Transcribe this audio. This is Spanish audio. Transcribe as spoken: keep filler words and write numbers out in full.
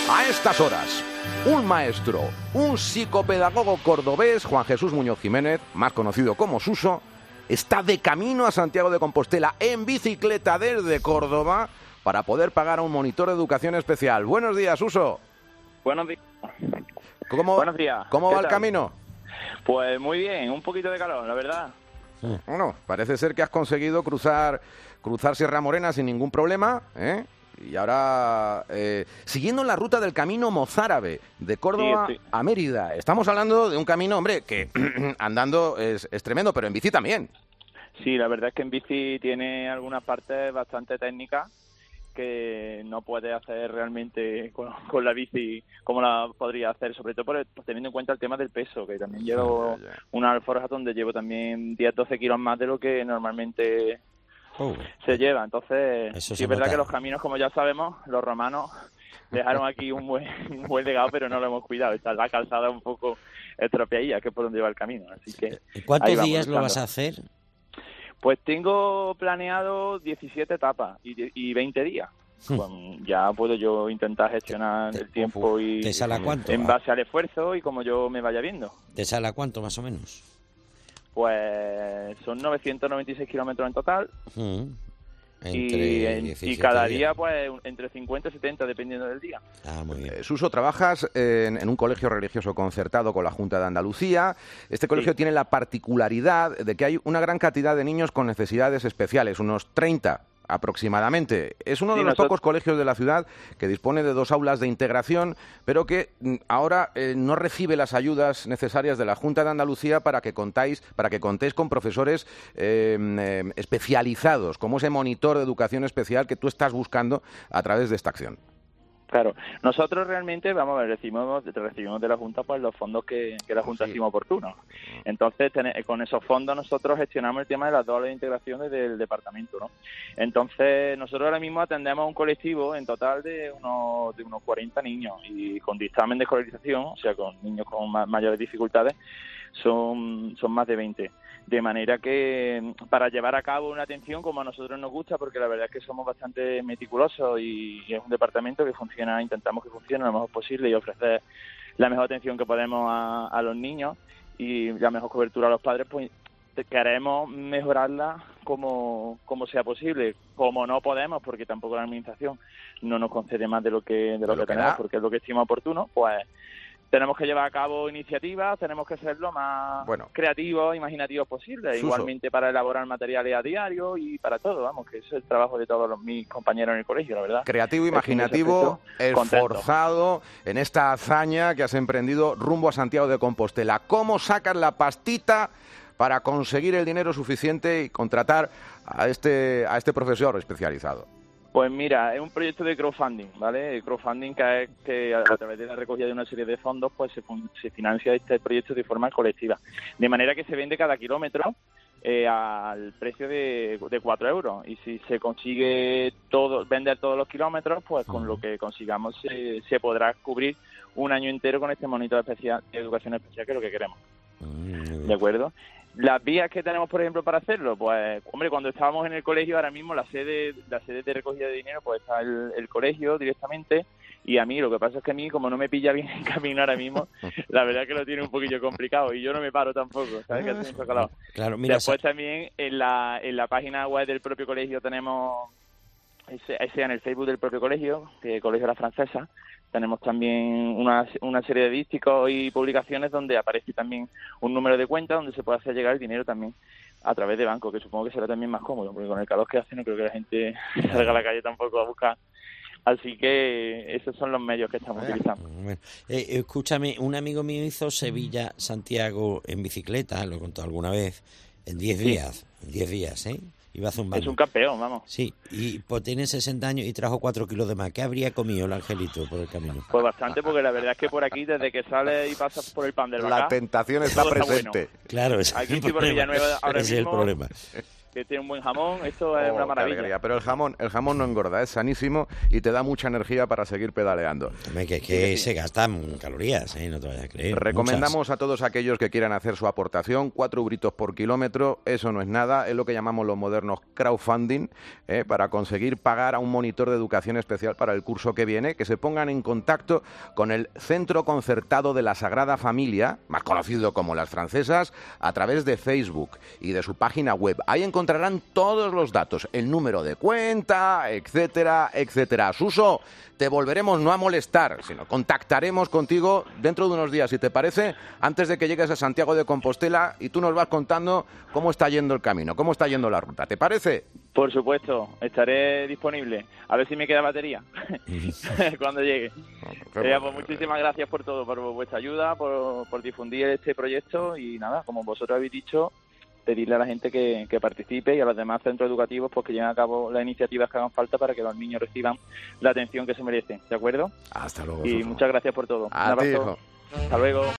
A estas horas, un maestro, un psicopedagogo cordobés, Juan Jesús Muñoz Jiménez, más conocido como Suso, está de camino a Santiago de Compostela en bicicleta desde Córdoba para poder pagar a un monitor de educación especial. Buenos días, Suso. Buenos días. ¿Cómo, Buenos días. ¿Cómo va tal? el camino? Pues muy bien, un poquito de calor, la verdad. Bueno, parece ser que has conseguido cruzar, cruzar Sierra Morena sin ningún problema, ¿eh? Y ahora, eh, siguiendo la ruta del camino mozárabe, de Córdoba sí, sí. a Mérida. Estamos hablando de un camino, hombre, que andando es, es tremendo, pero en bici también. Sí, la verdad es que en bici tiene algunas partes bastante técnicas que no puede hacer realmente con, con la bici como la podría hacer, sobre todo por el, teniendo en cuenta el tema del peso, que también llevo ya, ya. una alforja donde llevo también diez a doce kilos más de lo que normalmente Uh, se lleva. Entonces, Eso sí se es verdad nota. que los caminos, como ya sabemos, los romanos dejaron aquí un buen, un buen legado, pero no lo hemos cuidado. Está la calzada un poco estropeadilla, que es por donde va el camino. Así que ¿Y cuántos ahí vamos días lo luchando. vas a hacer? Pues tengo planeado diecisiete etapas y, die- y veinte días. Hmm. Pues ya puedo yo intentar gestionar Te- el tiempo y ¿Te sale a cuánto? en base al esfuerzo y como yo me vaya viendo. ¿Te sale a cuánto, más o menos? Pues son novecientos noventa y seis kilómetros en total Mm. y, en- y diecisiete cada días. día pues entre cincuenta y setenta dependiendo del día. Ah, muy bien. Eh, Suso, trabajas en, en un colegio religioso concertado con la Junta de Andalucía. Este colegio Sí. tiene la particularidad de que hay una gran cantidad de niños con necesidades especiales, unos treinta aproximadamente. Es uno Sí, de los nosotros- pocos colegios de la ciudad que dispone de dos aulas de integración, pero que mm, ahora eh, no recibe las ayudas necesarias de la Junta de Andalucía para que contáis, para que contéis con profesores eh, eh, especializados, como ese monitor de educación especial que tú estás buscando a través de esta acción. Claro, nosotros realmente, vamos a ver, recibimos, recibimos de la Junta pues los fondos que, que la Junta Sí. estima oportunos. Entonces, ten- con esos fondos nosotros gestionamos el tema de las dobles integraciones del departamento, ¿no? Entonces, nosotros ahora mismo atendemos a un colectivo en total de unos, de unos cuarenta niños y con dictamen de escolarización, o sea, con niños con ma- mayores dificultades, son, son más de veinte. De manera que para llevar a cabo una atención como a nosotros nos gusta, porque la verdad es que somos bastante meticulosos y es un departamento que funciona, intentamos que funcione lo mejor posible y ofrecer la mejor atención que podemos a, a los niños y la mejor cobertura a los padres, pues queremos mejorarla como, como sea posible. Como no podemos, porque tampoco la administración no nos concede más de lo que, de lo lo que que tenemos, da. porque es lo que estima oportuno, pues tenemos que llevar a cabo iniciativas, tenemos que ser lo más Bueno. creativos, imaginativos posible, Suso. igualmente para elaborar materiales a diario y para todo, vamos, que eso es el trabajo de todos los, mis compañeros en el colegio, la verdad. Creativo, Es que en ese imaginativo, aspecto, contento. esforzado en esta hazaña que has emprendido rumbo a Santiago de Compostela. ¿Cómo sacas la pastita para conseguir el dinero suficiente y contratar a este, a este profesor especializado? Pues mira, es un proyecto de crowdfunding, ¿vale? El crowdfunding que es que a, a través de la recogida de una serie de fondos pues se, fun- se financia este proyecto de forma colectiva. De manera que se vende cada kilómetro eh, al precio de, de cuatro euros. Y si se consigue todo vender todos los kilómetros, pues con lo que consigamos se, se podrá cubrir un año entero con este monitor especial de educación especial, que es lo que queremos. Mm, muy bien. ¿De acuerdo? Las vías que tenemos, por ejemplo, para hacerlo, pues, hombre, cuando estábamos en el colegio, ahora mismo la sede la sede de recogida de dinero, pues está el, el colegio directamente, y a mí, lo que pasa es que a mí, como no me pilla bien el camino ahora mismo, la verdad es que lo tiene un poquillo complicado, y yo no me paro tampoco, ¿sabes? Que hace mucho calor. Claro, mira, Después también, en la, en la página web del propio colegio tenemos, ese, ese en el Facebook del propio colegio, que es el Colegio de la Francesa, tenemos también una, una serie de dísticos y publicaciones donde aparece también un número de cuenta donde se puede hacer llegar el dinero también a través de banco, que supongo que será también más cómodo, porque con el calor que hace no creo que la gente salga a la calle tampoco a buscar. Así que esos son los medios que estamos utilizando. Bueno, eh, escúchame, un amigo mío hizo Sevilla-Santiago en bicicleta, lo he contado alguna vez, en diez días, en diez días, ¿eh? Iba zumbando. Es un campeón, vamos. Sí, y pues tiene sesenta años y trajo cuatro kilos de más. ¿Qué habría comido el angelito por el camino? Pues bastante, porque la verdad es que por aquí, desde que sales y pasas por el pan del La Bacá, tentación está todo está presente. bueno. Claro, ese Aquí es el estoy por problema. Villanueva ahora Ese es el mismo. problema. que tiene un buen jamón, esto es Oh, una qué maravilla. alegría. Pero el jamón, el jamón no engorda, es sanísimo y te da mucha energía para seguir pedaleando. Hombre, que, que se gastan calorías, ¿eh? No te vayas a creer. Recomendamos muchas. a todos aquellos que quieran hacer su aportación, cuatro euritos por kilómetro, eso no es nada, es lo que llamamos los modernos crowdfunding, ¿eh? Para conseguir pagar a un monitor de educación especial para el curso que viene, que se pongan en contacto con el Centro Concertado de la Sagrada Familia, más conocido como Las Francesas, a través de Facebook y de su página web. Ahí encontrarán todos los datos, el número de cuenta, etcétera, etcétera. Suso, te volveremos no a molestar, sino contactaremos contigo dentro de unos días, si te parece, antes de que llegues a Santiago de Compostela y tú nos vas contando cómo está yendo el camino, cómo está yendo la ruta. ¿Te parece? Por supuesto, estaré disponible. A ver si me queda batería cuando llegue. Eh, pues muchísimas gracias por todo, por vuestra ayuda, por, por difundir este proyecto y nada, como vosotros habéis dicho, pedirle a la gente que, que participe y a los demás centros educativos pues que lleven a cabo las iniciativas que hagan falta para que los niños reciban la atención que se merecen, ¿de acuerdo? Hasta luego. Y Suso. muchas gracias por todo. A Un ti, abrazo. hijo. Hasta luego.